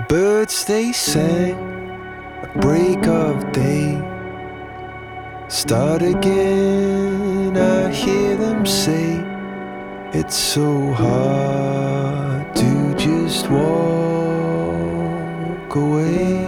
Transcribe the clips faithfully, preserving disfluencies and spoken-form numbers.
Birds they sang at break of day. Start again, I hear them say, it's so hard to just walk away.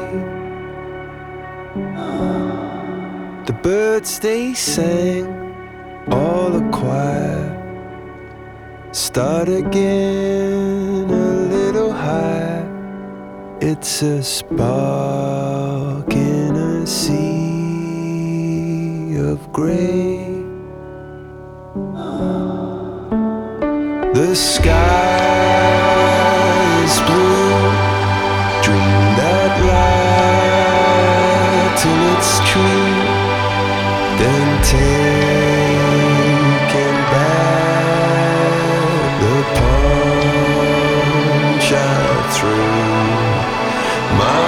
The birds they sang, all a choir. Start again, a little higher. It's a spark in a sea of grey. The sky is blue. Dream that light till it's true. Then taking back the punch I threw. My